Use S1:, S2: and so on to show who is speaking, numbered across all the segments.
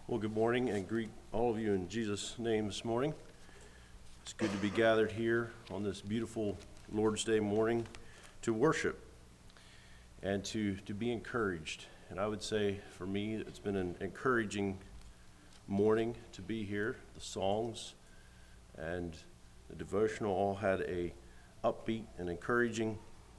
S1: Well, good morning and greet all of you in Jesus' name this morning. It's good to be gathered here on this beautiful Lord's Day morning to worship and to be encouraged. And I would say for me, it's been an encouraging morning to be here. The songs and the devotional all had a upbeat and encouraging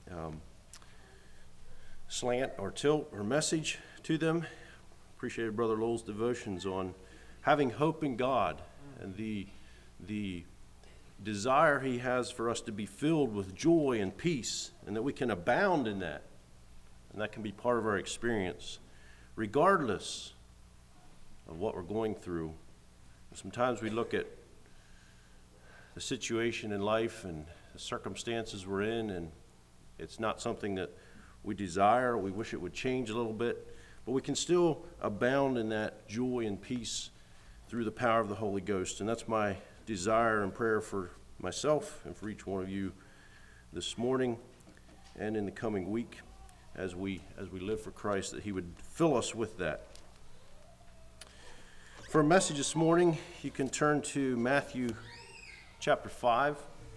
S1: slant or tilt or message to them. Appreciated Brother Lowell's devotions on having hope in God and the desire he has for us to be filled with joy and peace, and that we can abound in that. And that can be part of our experience, regardless of what we're going through. Sometimes we look at the situation in life and the circumstances we're in, and it's not something that we desire. We wish it would change a little bit. But we can still abound in that joy and peace through the power of the Holy Ghost. And that's my desire and prayer for myself and for each one of you this morning and in the coming week as we live for Christ, that he would fill us with that. For a message this morning, you can turn to Matthew chapter 5.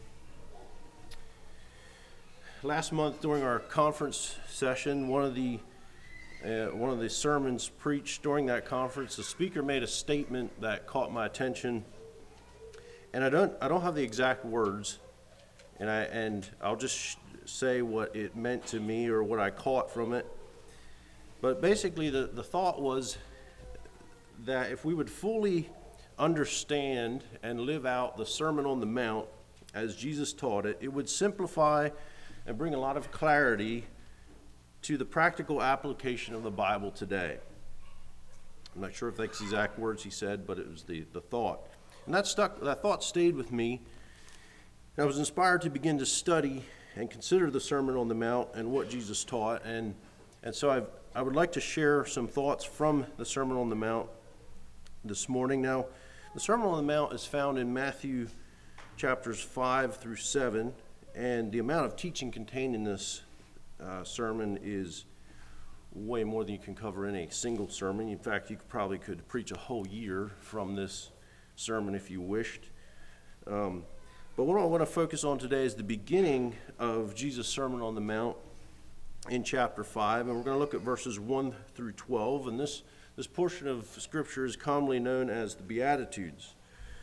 S1: Last month during our conference session, one of the sermons preached during that conference, the speaker made a statement that caught my attention, and I don't have the exact words, and I'll just say what it meant to me or what I caught from it. But basically, the thought was that if we would fully understand and live out the Sermon on the Mount as Jesus taught it, it would simplify and bring a lot of clarity to the practical application of the Bible today. I'm not sure if that's the exact words he said, but it was the thought. And that thought stayed with me. And I was inspired to begin to study and consider the Sermon on the Mount and what Jesus taught. And so I would like to share some thoughts from the Sermon on the Mount this morning. Now, the Sermon on the Mount is found in Matthew chapters 5 through 7, and the amount of teaching contained in this sermon is way more than you can cover in a single sermon. In fact, you probably could preach a whole year from this sermon if you wished. But what I want to focus on today is the beginning of Jesus' Sermon on the Mount in chapter 5, and we're going to look at verses 1 through 12, and this portion of Scripture is commonly known as the Beatitudes.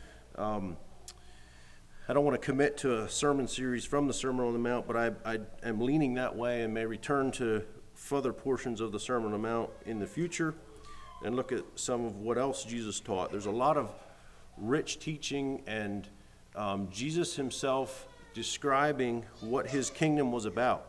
S1: I don't want to commit to a sermon series from the Sermon on the Mount, but I am leaning that way and may return to further portions of the Sermon on the Mount in the future and look at some of what else Jesus taught. There's a lot of rich teaching and Jesus himself describing what his kingdom was about.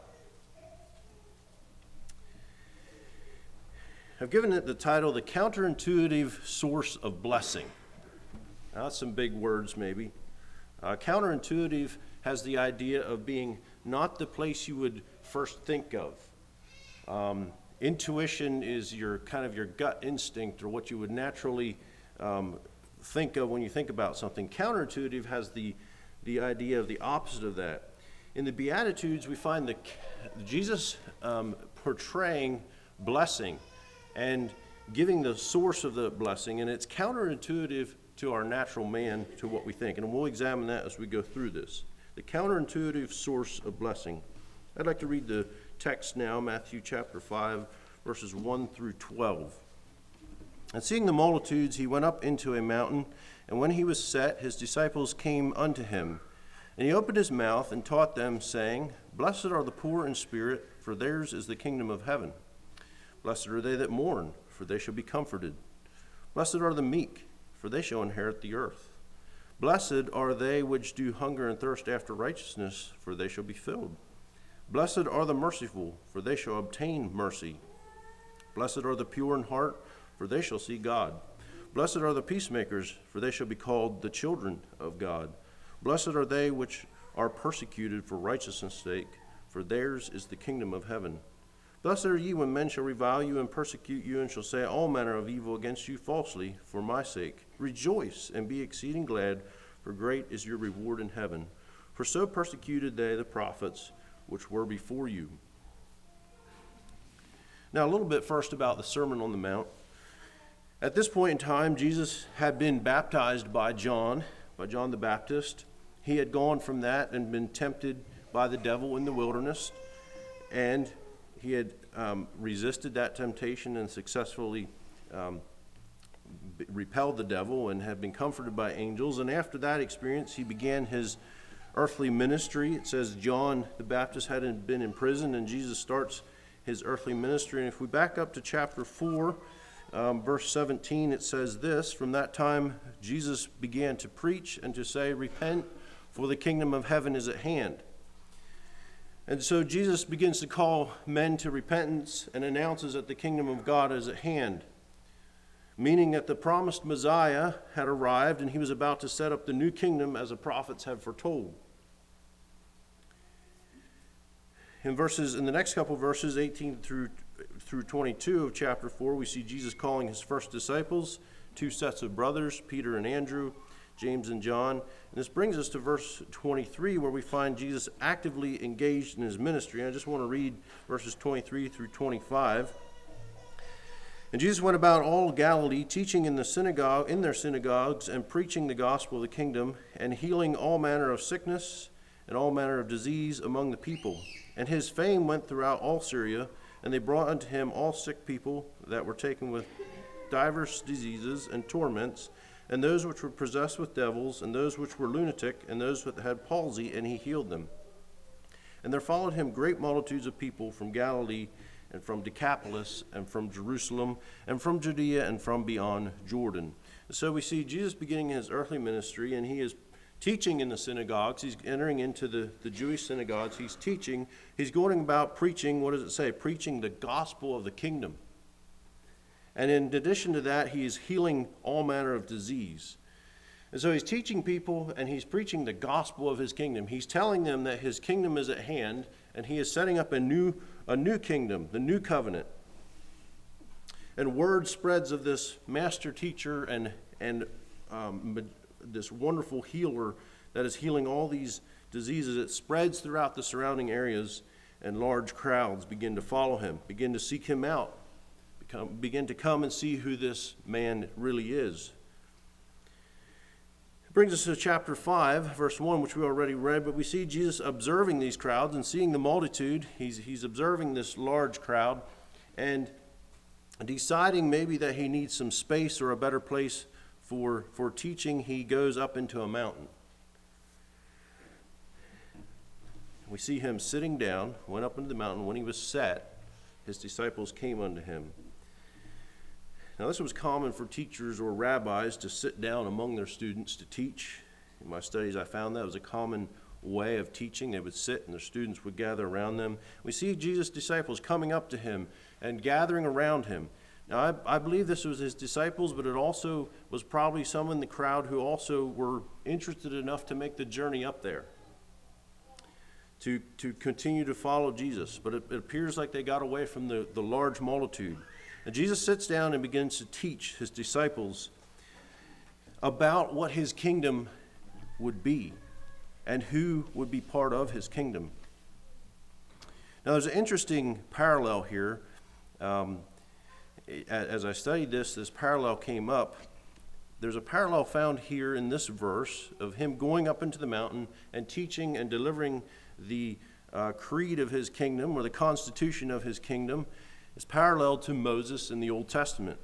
S1: I've given it the title, The Counterintuitive Source of Blessing. Now, that's some big words maybe. Counterintuitive has the idea of being not the place you would first think of. Intuition is your gut instinct or what you would naturally think of when you think about something. Counterintuitive has the idea of the opposite of that. In the Beatitudes, we find Jesus portraying blessing and giving the source of the blessing, and it's counterintuitive to our natural man, to what we think. And we'll examine that as we go through this. The counterintuitive source of blessing. I'd like to read the text now, Matthew chapter 5, verses 1 through 12. And seeing the multitudes, he went up into a mountain, and when he was set, his disciples came unto him. And he opened his mouth and taught them, saying, Blessed are the poor in spirit, for theirs is the kingdom of heaven. Blessed are they that mourn, for they shall be comforted. Blessed are the meek, for they shall inherit the earth. Blessed are they which do hunger and thirst after righteousness, for they shall be filled. Blessed are the merciful, for they shall obtain mercy. Blessed are the pure in heart, for they shall see God. Blessed are the peacemakers, for they shall be called the children of God. Blessed are they which are persecuted for righteousness' sake, for theirs is the kingdom of heaven. Blessed are ye when men shall revile you and persecute you, and shall say all manner of evil against you falsely for my sake. Rejoice and be exceeding glad, for great is your reward in heaven. For so persecuted they the prophets which were before you. Now, a little bit first about the Sermon on the Mount. At this point in time, Jesus had been baptized by John the Baptist. He had gone from that and been tempted by the devil in the wilderness, and he had resisted that temptation and successfully repelled the devil and had been comforted by angels. And after that experience, he began his earthly ministry. It says John the Baptist had been in prison, and Jesus starts his earthly ministry. And if we back up to chapter 4, verse 17, it says this: "From that time Jesus began to preach and to say, 'Repent, for the kingdom of heaven is at hand.'" And so Jesus begins to call men to repentance and announces that the kingdom of God is at hand, meaning that the promised Messiah had arrived and he was about to set up the new kingdom as the prophets had foretold. In the next couple verses, 18 through 22 of chapter 4, we see Jesus calling his first disciples, two sets of brothers, Peter and Andrew, James and John. And this brings us to verse 23, where we find Jesus actively engaged in his ministry. And I just want to read verses 23 through 25. "And Jesus went about all Galilee, teaching in their synagogues, and preaching the gospel of the kingdom, and healing all manner of sickness and all manner of disease among the people. And his fame went throughout all Syria, and they brought unto him all sick people that were taken with divers diseases and torments, and those which were possessed with devils, and those which were lunatic, and those that had palsy, and he healed them. And there followed him great multitudes of people from Galilee, and from Decapolis, and from Jerusalem, and from Judea, and from beyond Jordan." So we see Jesus beginning his earthly ministry, and he is teaching in the synagogues. He's entering into the Jewish synagogues. He's teaching. He's going about preaching, what does it say? Preaching the gospel of the kingdom. And in addition to that, he is healing all manner of disease. And so he's teaching people, and he's preaching the gospel of his kingdom. He's telling them that his kingdom is at hand, and he is setting up a new kingdom, the new covenant. And word spreads of this master teacher and this wonderful healer that is healing all these diseases. It spreads throughout the surrounding areas, and large crowds begin to follow him, begin to seek him out, begin to come and see who this man really is. It brings us to chapter 5, verse 1, which we already read, but we see Jesus observing these crowds and seeing the multitude. He's observing this large crowd and deciding maybe that he needs some space or a better place for teaching. He goes up into a mountain. We see him sitting down, went up into the mountain. When he was set, his disciples came unto him. Now, this was common for teachers or rabbis to sit down among their students to teach. In my studies, I found that was a common way of teaching. They would sit and their students would gather around them. We see Jesus' disciples coming up to him and gathering around him. Now, I believe this was his disciples, but it also was probably some in the crowd who also were interested enough to make the journey up there, to continue to follow Jesus. But it appears like they got away from the large multitude. And Jesus sits down and begins to teach his disciples about what his kingdom would be and who would be part of his kingdom. Now, there's an interesting parallel here. As I studied this parallel came up. There's a parallel found here in this verse of him going up into the mountain and teaching and delivering the creed of his kingdom, or the constitution of his kingdom. Is parallel to Moses in the Old Testament.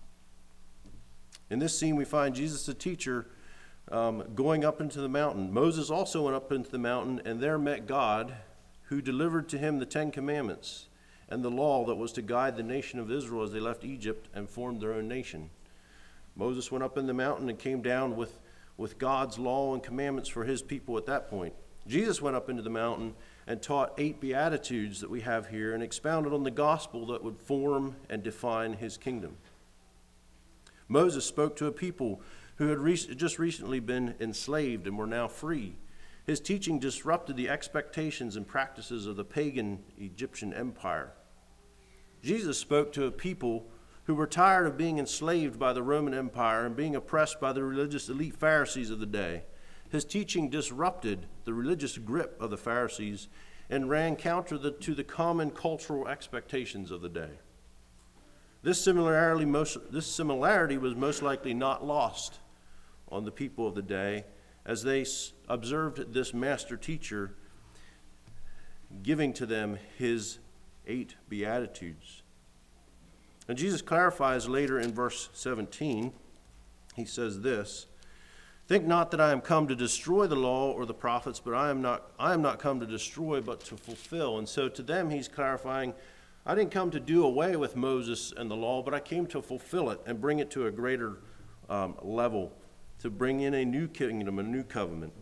S1: In this scene, we find Jesus, the teacher, going up into the mountain. Moses also went up into the mountain and there met God, who delivered to him the 10 Commandments and the law that was to guide the nation of Israel as they left Egypt and formed their own nation. Moses went up in the mountain and came down with God's law and commandments for his people at that point. Jesus went up into the mountain and taught 8 Beatitudes that we have here and expounded on the gospel that would form and define his kingdom. Moses spoke to a people who had just recently been enslaved and were now free. His teaching disrupted the expectations and practices of the pagan Egyptian empire. Jesus spoke to a people who were tired of being enslaved by the Roman Empire and being oppressed by the religious elite Pharisees of the day. His teaching disrupted the religious grip of the Pharisees and ran counter to the common cultural expectations of the day. This similarity was most likely not lost on the people of the day as they observed this master teacher giving to them his 8 Beatitudes. And Jesus clarifies later in verse 17, he says this, "Think not that I am come to destroy the law or the prophets, but I am not come to destroy, but to fulfill." And so to them he's clarifying, I didn't come to do away with Moses and the law, but I came to fulfill it and bring it to a greater level, to bring in a new kingdom, a new covenant.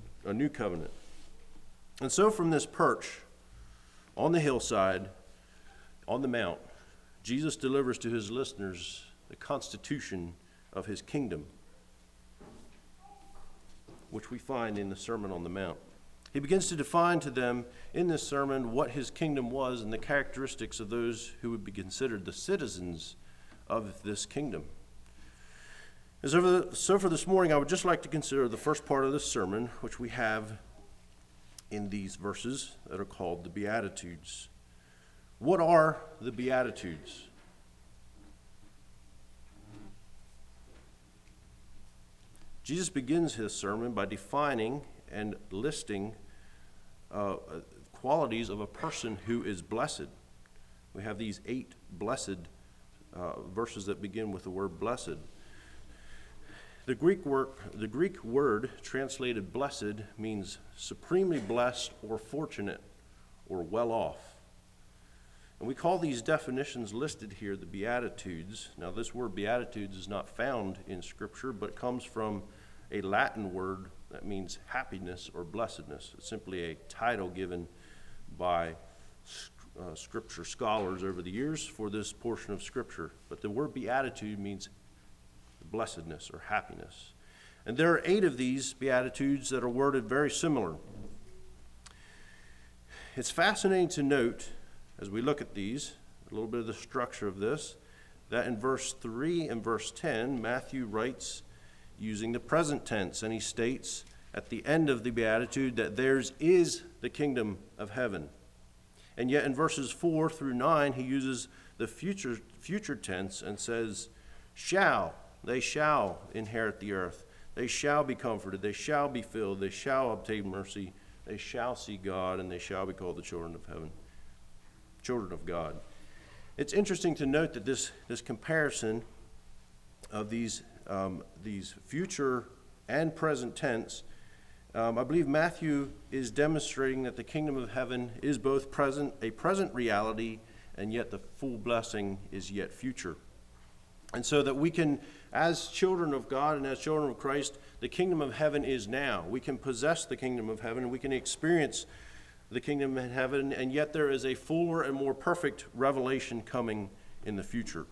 S1: And so from this perch on the hillside, on the mount, Jesus delivers to his listeners the constitution of his kingdom, which we find in the Sermon on the Mount. He begins to define to them in this sermon what his kingdom was and the characteristics of those who would be considered the citizens of this kingdom. And so for this morning, I would just like to consider the first part of this sermon, which we have in these verses that are called the Beatitudes. What are the Beatitudes? Jesus begins his sermon by defining and listing qualities of a person who is blessed. We have these 8 blessed verses that begin with the word blessed. The Greek word translated blessed means supremely blessed or fortunate or well off. And we call these definitions listed here the Beatitudes. Now, this word Beatitudes is not found in Scripture, but comes from a Latin word that means happiness or blessedness. It's simply a title given by Scripture scholars over the years for this portion of Scripture. But the word Beatitude means blessedness or happiness. And there are 8 of these Beatitudes that are worded very similar. It's fascinating to note, as we look at these, a little bit of the structure of this, that in verse 3 and verse 10, Matthew writes using the present tense, and he states at the end of the Beatitude that theirs is the kingdom of heaven. And yet in verses 4 through 9, he uses the future tense and says, they shall inherit the earth. They shall be comforted. They shall be filled. They shall obtain mercy. They shall see God, and they shall be called the children of heaven. Children of God. It's interesting to note that this comparison of these future and present tense, I believe Matthew is demonstrating that the kingdom of heaven is both a present reality, and yet the full blessing is yet future. And so that we can, as children of God and as children of Christ, the kingdom of heaven is now. We can possess the kingdom of heaven, we can experience the kingdom of heaven, and yet there is a fuller and more perfect revelation coming in the future.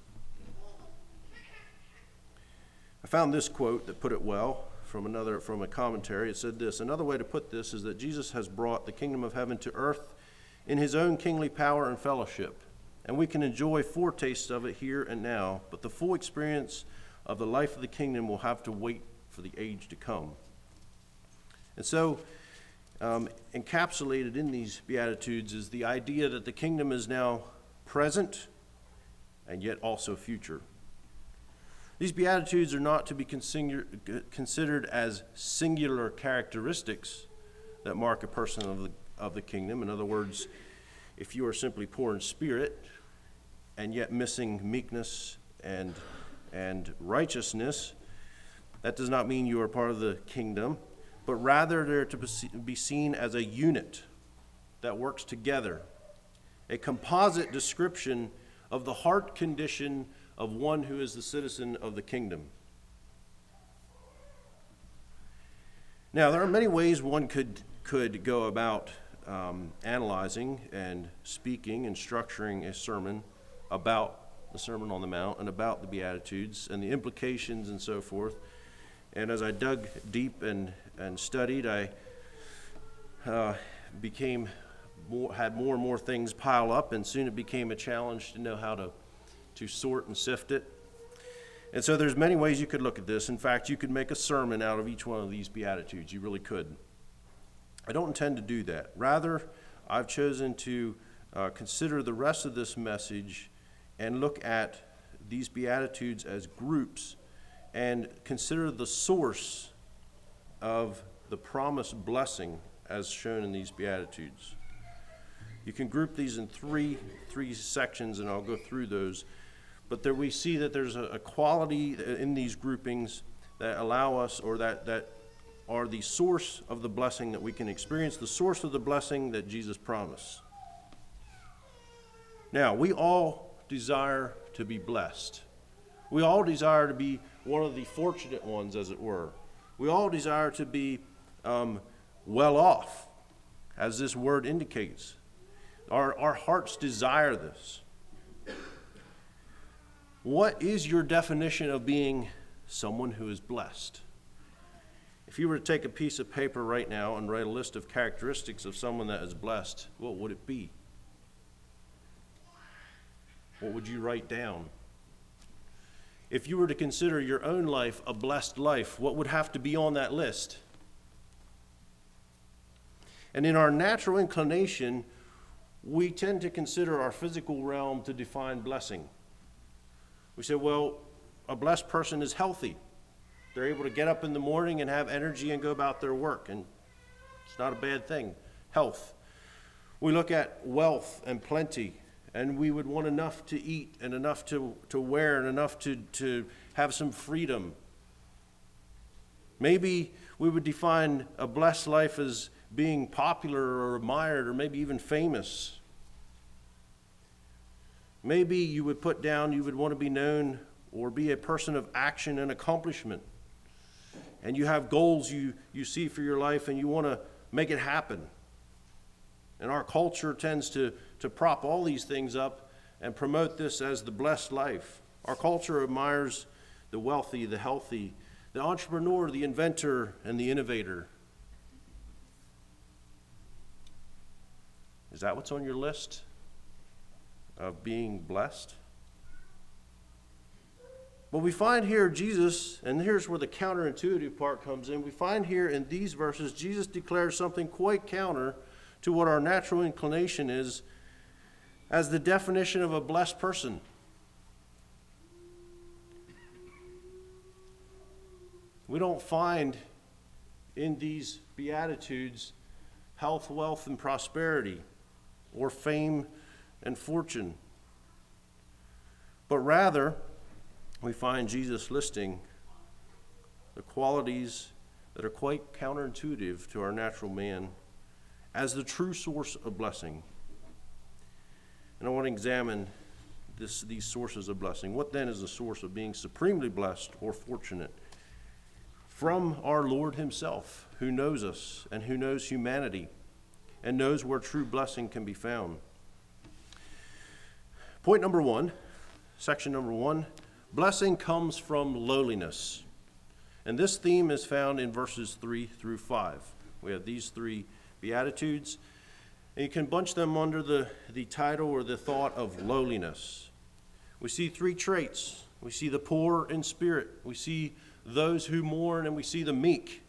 S1: I found this quote that put it well from a commentary. It said this: "Another way to put this is that Jesus has brought the kingdom of heaven to earth in his own kingly power and fellowship, and we can enjoy foretastes of it here and now, but the full experience of the life of the kingdom will have to wait for the age to come." And so, encapsulated in these Beatitudes is the idea that the kingdom is now present and yet also future. These Beatitudes are not to be considered as singular characteristics that mark a person of the kingdom. In other words, if you are simply poor in spirit and yet missing meekness and righteousness, that does not mean you are part of the kingdom, but rather they're to be seen as a unit that works together, a composite description of the heart condition of one who is the citizen of the kingdom. Now, there are many ways one could go about analyzing and speaking and structuring a sermon about the Sermon on the Mount and about the Beatitudes and the implications and so forth. And as I dug deep and studied, I had more and more things pile up, and soon it became a challenge to know how to sort and sift it. And so there's many ways you could look at this. In fact, you could make a sermon out of each one of these Beatitudes. You really could. I don't intend to do that. Rather, I've chosen to consider the rest of this message and look at these Beatitudes as groups and consider the source of the promised blessing as shown in these Beatitudes. You can group these in three sections, and I'll go through those. But there we see that there's a quality in these groupings that allow us, or that are the source of the blessing that we can experience, the source of the blessing that Jesus promised. Now, we all desire to be blessed. We all desire to be one of the fortunate ones, as it were. We all desire to be well off, as this word indicates. Our hearts desire this. What is your definition of being someone who is blessed? If you were to take a piece of paper right now and write a list of characteristics of someone that is blessed, what would it be? What would you write down? If you were to consider your own life a blessed life, what would have to be on that list? And in our natural inclination, we tend to consider our physical realm to define blessing. We say, well, a blessed person is healthy. They're able to get up in the morning and have energy and go about their work, and it's not a bad thing. Health. We look at wealth and plenty, and we would want enough to eat and enough to wear and enough to have some freedom. Maybe we would define a blessed life as being popular or admired or maybe even famous. Maybe you would put down you would want to be known or be a person of action and accomplishment. And you have goals you see for your life and you want to make it happen. And our culture tends to prop all these things up and promote this as the blessed life. Our culture admires the wealthy, the healthy, the entrepreneur, the inventor, and the innovator. Is that what's on your list of being blessed? But we find here Jesus, and here's where the counterintuitive part comes in. We find here in these verses, Jesus declares something quite counter to what our natural inclination is as the definition of a blessed person. We don't find in these Beatitudes health, wealth, and prosperity, or fame and fortune. But rather, we find Jesus listing the qualities that are quite counterintuitive to our natural man as the true source of blessing. And I want to examine these sources of blessing. What then is the source of being supremely blessed or fortunate? From our Lord himself, who knows us and who knows humanity and knows where true blessing can be found. Point number one, section number one, blessing comes from lowliness. And this theme is found in verses 3 through 5. We have these three Beatitudes, and you can bunch them under the title or the thought of lowliness. We see three traits. We see the poor in spirit. We see those who mourn, and we see the meek.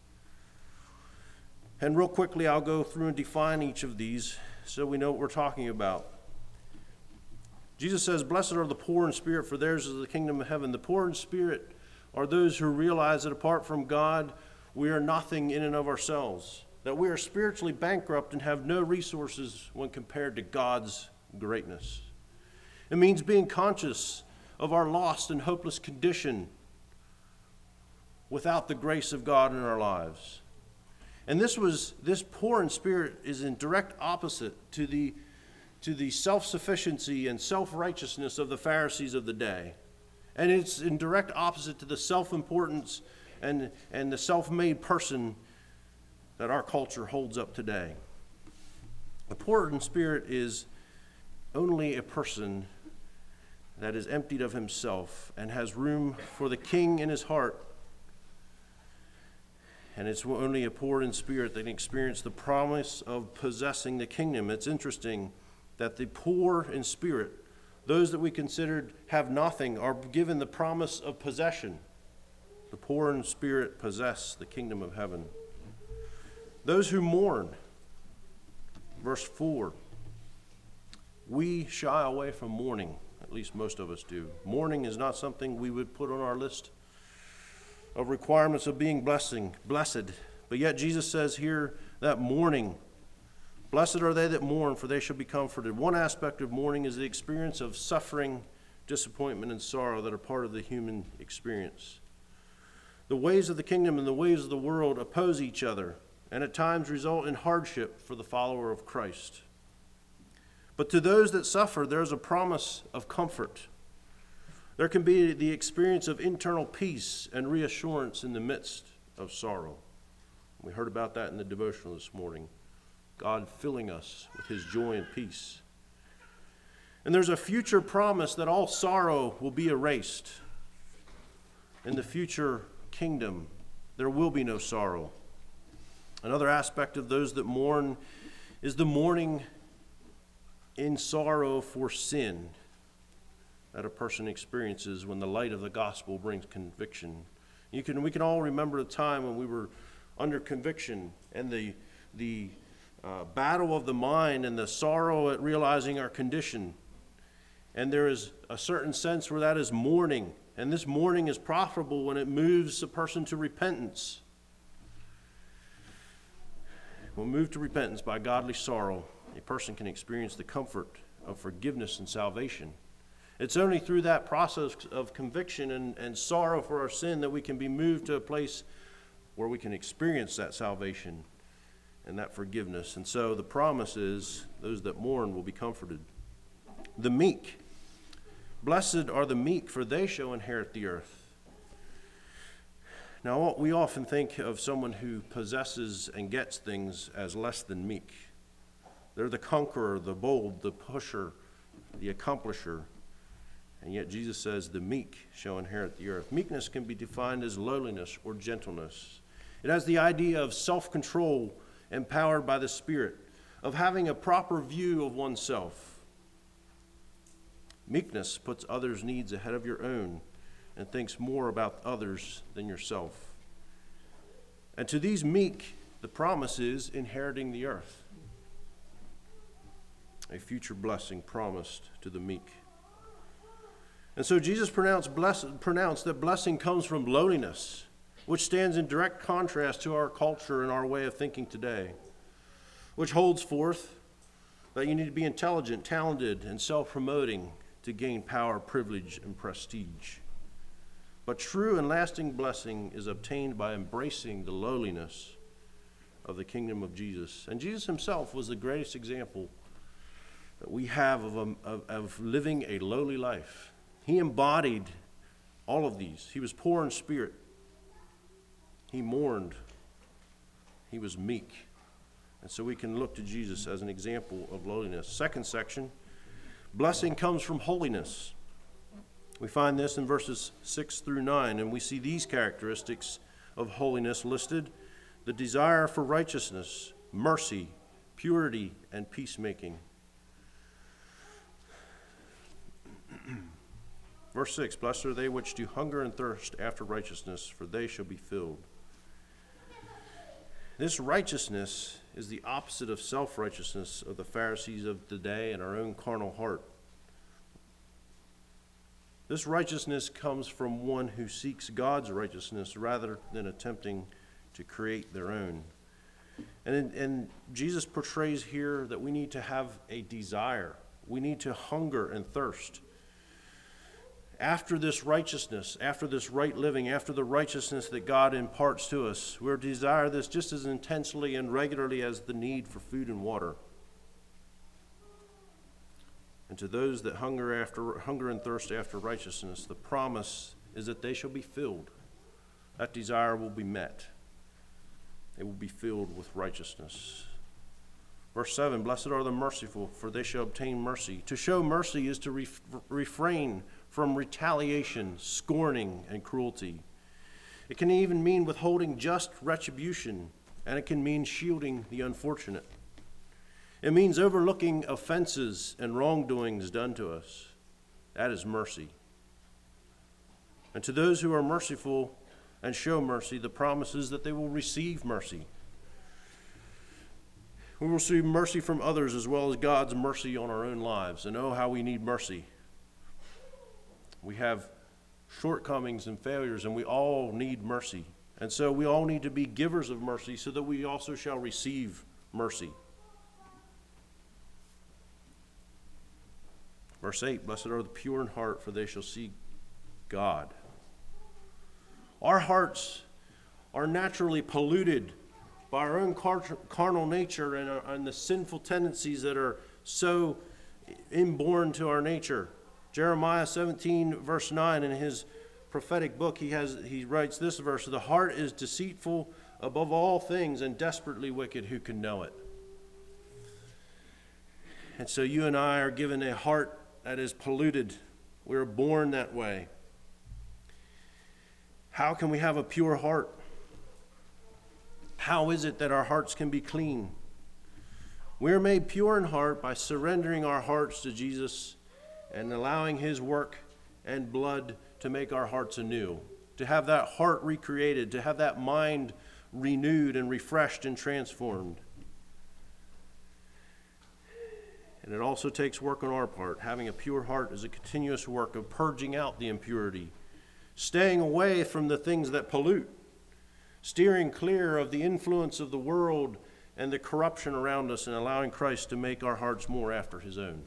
S1: And real quickly, I'll go through and define each of these so we know what we're talking about. Jesus says, "Blessed are the poor in spirit, for theirs is the kingdom of heaven." The poor in spirit are those who realize that apart from God, we are nothing in and of ourselves, that we are spiritually bankrupt and have no resources when compared to God's greatness. It means being conscious of our lost and hopeless condition without the grace of God in our lives. And this poor in spirit is in direct opposite to the self-sufficiency and self-righteousness of the Pharisees of the day. And it's in direct opposite to the self-importance and the self-made person that our culture holds up today. The poor in spirit is only a person that is emptied of himself and has room for the King in his heart. And it's only a poor in spirit that can experience the promise of possessing the kingdom. It's interesting that the poor in spirit, those that we considered have nothing, are given the promise of possession. The poor in spirit possess the kingdom of heaven. Those who mourn, verse 4, we shy away from mourning At least most of us do. Mourning is not something we would put on our list of requirements of being blessed. But yet Jesus says here that mourning, blessed are they that mourn, for they shall be comforted. One aspect of mourning is the experience of suffering, disappointment, and sorrow that are part of the human experience. The ways of the kingdom and the ways of the world oppose each other, and at times result in hardship for the follower of Christ. But to those that suffer, there is a promise of comfort. There can be the experience of internal peace and reassurance in the midst of sorrow. We heard about that in the devotional this morning. God filling us with his joy and peace. And there's a future promise that all sorrow will be erased. In the future kingdom, there will be no sorrow. Another aspect of those that mourn is the mourning in sorrow for sin that a person experiences when the light of the gospel brings conviction. We can all remember a time when we were under conviction and the battle of the mind and the sorrow at realizing our condition. And there is a certain sense where that is mourning. And this mourning is profitable when it moves a person to repentance. When moved to repentance by godly sorrow, a person can experience the comfort of forgiveness and salvation. It's only through that process of conviction and sorrow for our sin that we can be moved to a place where we can experience that salvation and that forgiveness. And so the promise is those that mourn will be comforted. The meek. Blessed are the meek, for they shall inherit the earth. Now, we often think of someone who possesses and gets things as less than meek. They're the conqueror, the bold, the pusher, the accomplisher. And yet Jesus says the meek shall inherit the earth. Meekness can be defined as lowliness or gentleness. It has the idea of self-control empowered by the Spirit, of having a proper view of oneself. Meekness puts others' needs ahead of your own and thinks more about others than yourself. And to these meek, the promise is inheriting the earth. A future blessing promised to the meek. And so Jesus pronounced that blessing comes from lowliness, which stands in direct contrast to our culture and our way of thinking today, which holds forth that you need to be intelligent, talented, and self-promoting to gain power, privilege, and prestige. But true and lasting blessing is obtained by embracing the lowliness of the kingdom of Jesus. And Jesus himself was the greatest example that we have of living a lowly life. He embodied all of these. He was poor in spirit. He mourned. He was meek. And so we can look to Jesus as an example of lowliness. Second section, blessing comes from holiness. We find this in verses 6 through 9, and we see these characteristics of holiness listed: the desire for righteousness, mercy, purity, and peacemaking. Verse 6, blessed are they which do hunger and thirst after righteousness, for they shall be filled. This righteousness is the opposite of self-righteousness of the Pharisees of today and our own carnal heart. This righteousness comes from one who seeks God's righteousness rather than attempting to create their own. And Jesus portrays here that we need to have a desire. We need to hunger and thirst after this righteousness, after this right living, after the righteousness that God imparts to us. We desire this just as intensely and regularly as the need for food and water. And to those that hunger and thirst after righteousness, the promise is that they shall be filled. That desire will be met. They will be filled with righteousness. Verse 7, blessed are the merciful, for they shall obtain mercy. To show mercy is to refrain from retaliation, scorning, and cruelty. It can even mean withholding just retribution, and it can mean shielding the unfortunate. It means overlooking offenses and wrongdoings done to us. That is mercy. And to those who are merciful and show mercy, the promise is that they will receive mercy. We will receive mercy from others as well as God's mercy on our own lives. And oh, how we need mercy. We have shortcomings and failures, and we all need mercy. And so we all need to be givers of mercy so that we also shall receive mercy. Verse 8, blessed are the pure in heart, for they shall see God. Our hearts are naturally polluted by our own carnal nature and the sinful tendencies that are so inborn to our nature. Jeremiah 17, verse 9, in his prophetic book, he writes this verse, the heart is deceitful above all things and desperately wicked. Who can know it? And so you and I are given a heart that is polluted. We are born that way. How can we have a pure heart? How is it that our hearts can be clean? We are made pure in heart by surrendering our hearts to Jesus and allowing his work and blood to make our hearts anew, to have that heart recreated, to have that mind renewed and refreshed and transformed. And it also takes work on our part. Having a pure heart is a continuous work of purging out the impurity, staying away from the things that pollute, steering clear of the influence of the world and the corruption around us, and allowing Christ to make our hearts more after his own.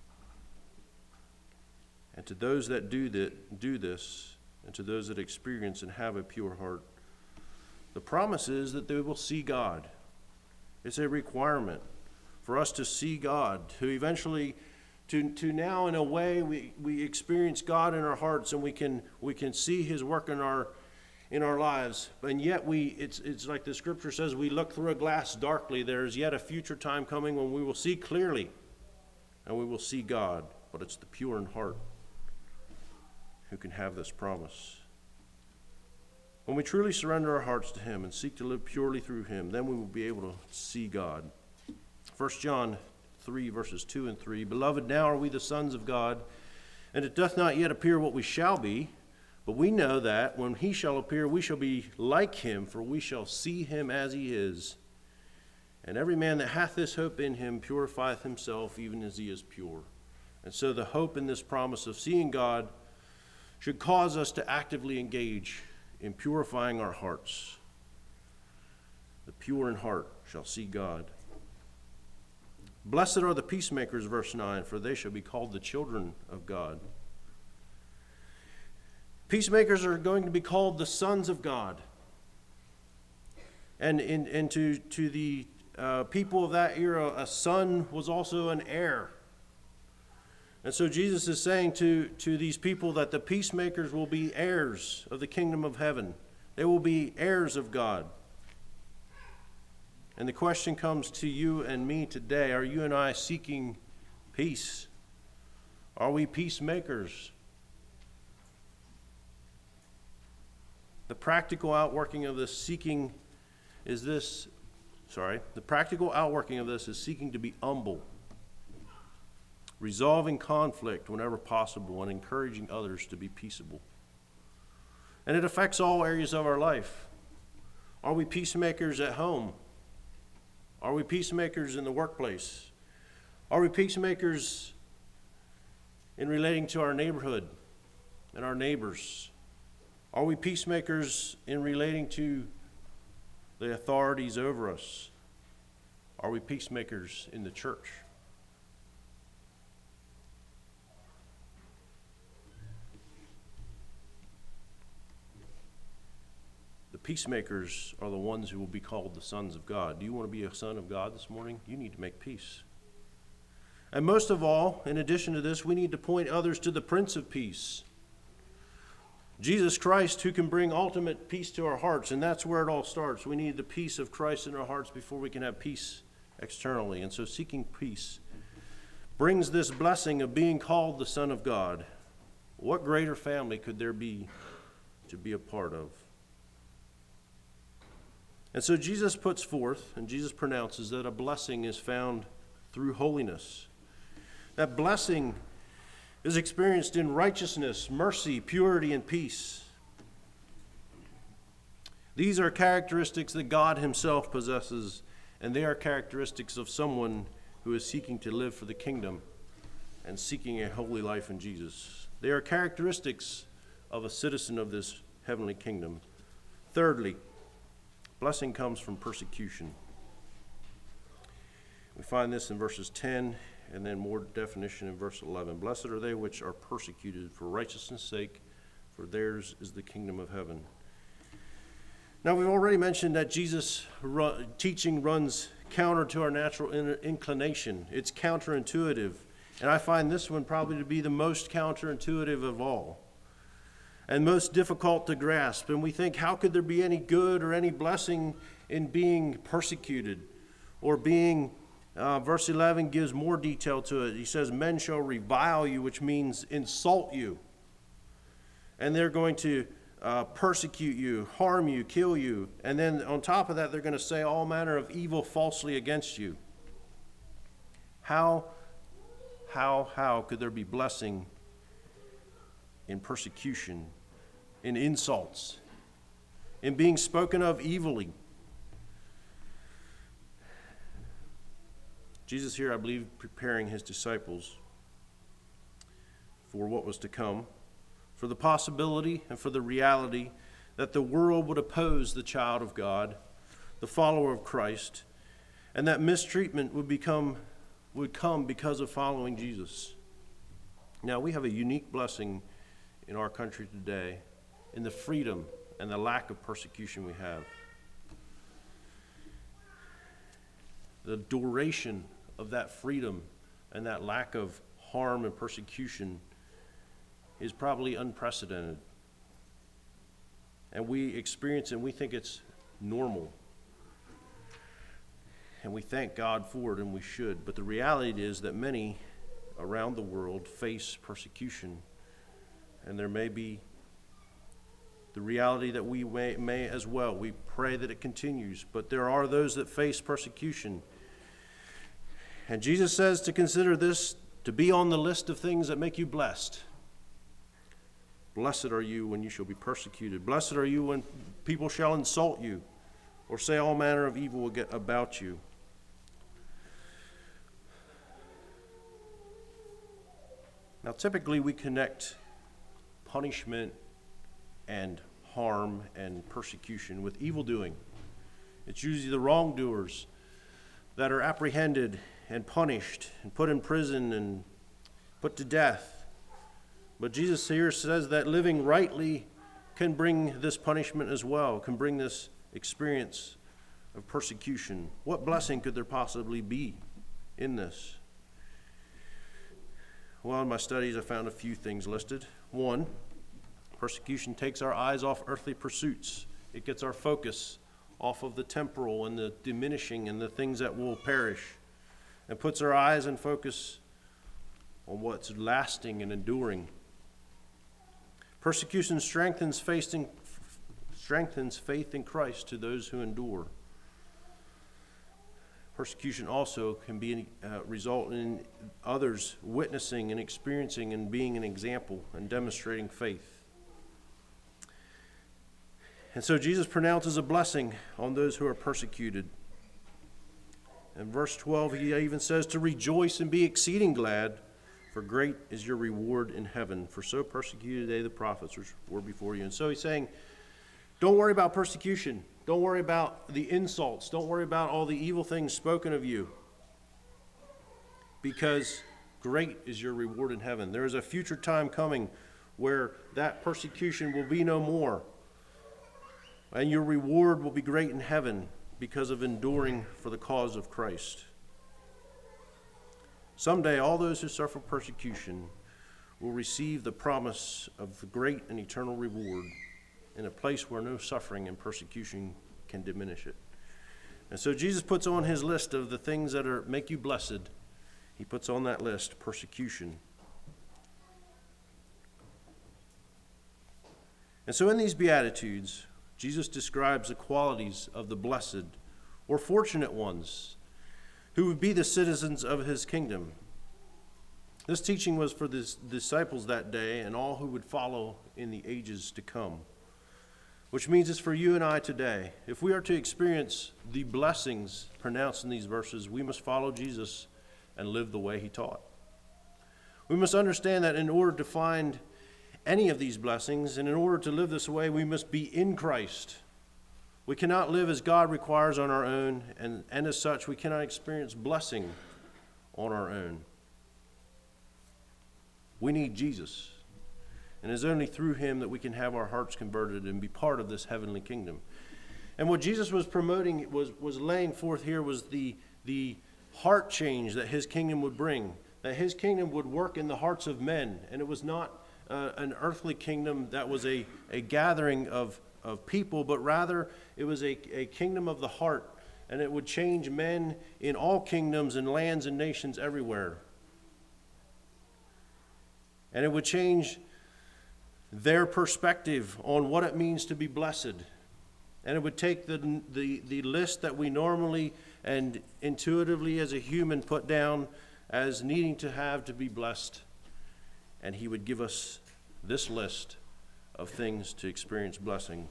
S1: And to those that do this, and to those that experience and have a pure heart, the promise is that they will see God. It's a requirement for us to see God, to eventually, to now in a way we experience God in our hearts, and we can see his work in our lives. And yet it's like the scripture says, we look through a glass darkly. There's yet a future time coming when we will see clearly, and we will see God. But it's the pure in heart who can have this promise. When we truly surrender our hearts to him and seek to live purely through him, then we will be able to see God. 1 John 3, verses 2 and 3, Beloved, now are we the sons of God, and it doth not yet appear what we shall be, but we know that when he shall appear, we shall be like him, for we shall see him as he is. And every man that hath this hope in him purifieth himself, even as he is pure. And so the hope in this promise of seeing God should cause us to actively engage in purifying our hearts. The pure in heart shall see God. Blessed are the peacemakers, verse 9, for they shall be called the children of God. Peacemakers are going to be called the sons of God. And to the people of that era, a son was also an heir. And so Jesus is saying to these people that the peacemakers will be heirs of the kingdom of heaven. They will be heirs of God. And the question comes to you and me today, are you and I seeking peace? Are we peacemakers? The practical outworking of this seeking is the practical outworking of this is seeking to be humble, resolving conflict whenever possible, and encouraging others to be peaceable. And it affects all areas of our life. Are we peacemakers at home? Are we peacemakers in the workplace? Are we peacemakers in relating to our neighborhood and our neighbors? Are we peacemakers in relating to the authorities over us? Are we peacemakers in the church? The peacemakers are the ones who will be called the sons of God. Do you want to be a son of God this morning? You need to make peace. And most of all, in addition to this, we need to point others to the Prince of Peace, Jesus Christ, who can bring ultimate peace to our hearts. And that's where it all starts. We need the peace of Christ in our hearts before we can have peace externally. And so seeking peace brings this blessing of being called the Son of God. What greater family could there be to be a part of? And so Jesus puts forth, and Jesus pronounces that a blessing is found through holiness. That blessing is experienced in righteousness, mercy, purity, and peace. These are characteristics that God himself possesses, and they are characteristics of someone who is seeking to live for the kingdom and seeking a holy life in Jesus. They are characteristics of a citizen of this heavenly kingdom. Thirdly, blessing comes from persecution. We find this in verses 10 and then more definition in verse 11. Blessed are they which are persecuted for righteousness' sake, for theirs is the kingdom of heaven. Now, we've already mentioned that Jesus' teaching runs counter to our natural inclination. It's counterintuitive. And I find this one probably to be the most counterintuitive of all and most difficult to grasp. And we think, how could there be any good or any blessing in being persecuted or being, verse 11 gives more detail to it. He says, men shall revile you, which means insult you. And they're going to persecute you, harm you, kill you. And then on top of that, they're going to say all manner of evil falsely against you. How could there be blessing in persecution, in insults, in being spoken of evilly? Jesus here, I believe, preparing his disciples for what was to come, for the possibility and for the reality that the world would oppose the child of God, the follower of Christ, and that mistreatment would come because of following Jesus. Now, we have a unique blessing in our country today in the freedom and the lack of persecution we have. The duration of that freedom and that lack of harm and persecution is probably unprecedented. And we experience it and we think it's normal. And we thank God for it, and we should. But the reality is that many around the world face persecution. And there may be the reality that we may as well. We pray that it continues. But there are those that face persecution. And Jesus says to consider this to be on the list of things that make you blessed. Blessed are you when you shall be persecuted. Blessed are you when people shall insult you or say all manner of evil about you. Now, typically we connect punishment and harm and persecution with evildoing. It's usually the wrongdoers that are apprehended and punished and put in prison and put to death. But Jesus here says that living rightly can bring this punishment as well, can bring this experience of persecution. What blessing could there possibly be in this? Well, in my studies, I found a few things listed. One, persecution takes our eyes off earthly pursuits. It gets our focus off of the temporal and the diminishing and the things that will perish, and puts our eyes and focus on what's lasting and enduring. Persecution strengthens faith in Christ to those who endure. Persecution also can result in others witnessing and experiencing and being an example and demonstrating faith. And so Jesus pronounces a blessing on those who are persecuted. In verse 12, he even says to rejoice and be exceeding glad, for great is your reward in heaven. For so persecuted they the prophets which were before you. And so he's saying, don't worry about persecution. Don't worry about the insults. Don't worry about all the evil things spoken of you, because great is your reward in heaven. There is a future time coming where that persecution will be no more, and your reward will be great in heaven because of enduring for the cause of Christ. Someday, all those who suffer persecution will receive the promise of the great and eternal reward in a place where no suffering and persecution can diminish it. And so Jesus puts on his list of the things that make you blessed. He puts on that list persecution. And so in these Beatitudes, Jesus describes the qualities of the blessed or fortunate ones who would be the citizens of his kingdom. This teaching was for the disciples that day and all who would follow in the ages to come, which means it's for you and I today. If we are to experience the blessings pronounced in these verses, we must follow Jesus and live the way he taught. We must understand that in order to find any of these blessings, and in order to live this way, we must be in Christ. We cannot live as God requires on our own, and as such, we cannot experience blessing on our own. We need Jesus, and it is only through him that we can have our hearts converted and be part of this heavenly kingdom. And what Jesus was promoting, was laying forth here, was the heart change that his kingdom would bring, that his kingdom would work in the hearts of men, and it was not an earthly kingdom that was a gathering of people, but rather it was a kingdom of the heart, and it would change men in all kingdoms and lands and nations everywhere. And it would change their perspective on what it means to be blessed. And it would take the list that we normally and intuitively as a human put down as needing to have to be blessed, and he would give us this list of things to experience blessing.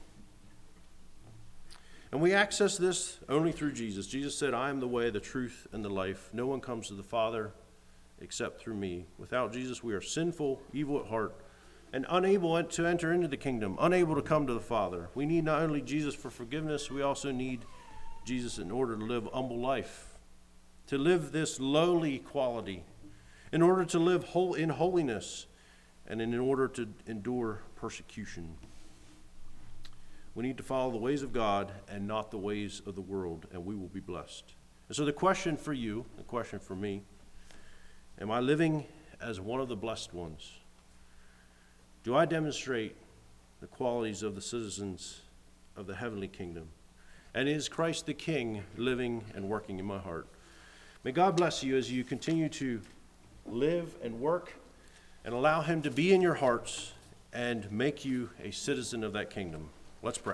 S1: And we access this only through Jesus. Jesus said, "I am the way, the truth, and the life. No one comes to the Father except through me." Without Jesus, we are sinful, evil at heart, and unable to enter into the kingdom, unable to come to the Father. We need not only Jesus for forgiveness, we also need Jesus in order to live humble life, to live this lowly quality, in order to live in holiness, and in order to endure persecution. We need to follow the ways of God and not the ways of the world, and we will be blessed. And so the question for you, the question for me, am I living as one of the blessed ones? Do I demonstrate the qualities of the citizens of the heavenly kingdom? And is Christ the King living and working in my heart? May God bless you as you continue to live and work and allow him to be in your hearts and make you a citizen of that kingdom. Let's pray.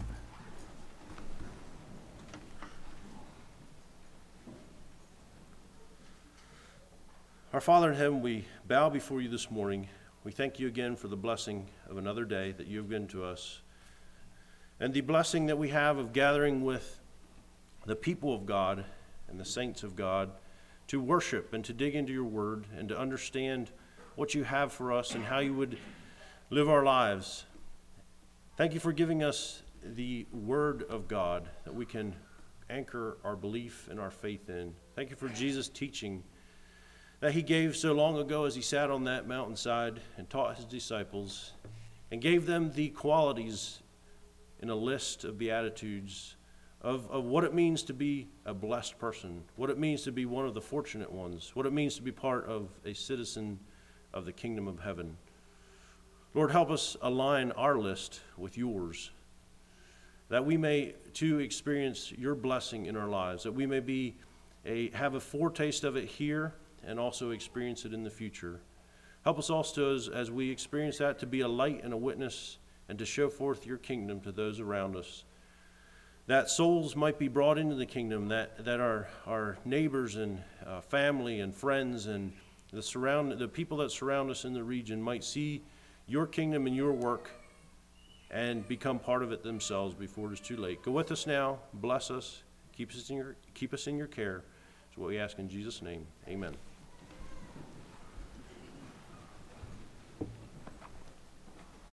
S1: Our Father in heaven, we bow before you this morning. We thank you again for the blessing of another day that you have given to us, and the blessing that we have of gathering with the people of God and the saints of God to worship and to dig into your word and to understand what you have for us and how you would live our lives. Thank you for giving us the word of God that we can anchor our belief and our faith in. Thank you for Jesus' teaching that he gave so long ago as he sat on that mountainside and taught his disciples and gave them the qualities in a list of beatitudes of what it means to be a blessed person, what it means to be one of the fortunate ones, what it means to be part of a citizen of the kingdom of heaven. Lord, help us align our list with yours, that we may too experience your blessing in our lives, that we may have a foretaste of it here and also experience it in the future. Help us also as we experience that to be a light and a witness and to show forth your kingdom to those around us, that souls might be brought into the kingdom, that our neighbors and family and friends and the people that surround us in the region might see your kingdom and your work and become part of it themselves before it is too late. Go with us now, bless us, keep us in your care. It's what we ask in Jesus' name. Amen.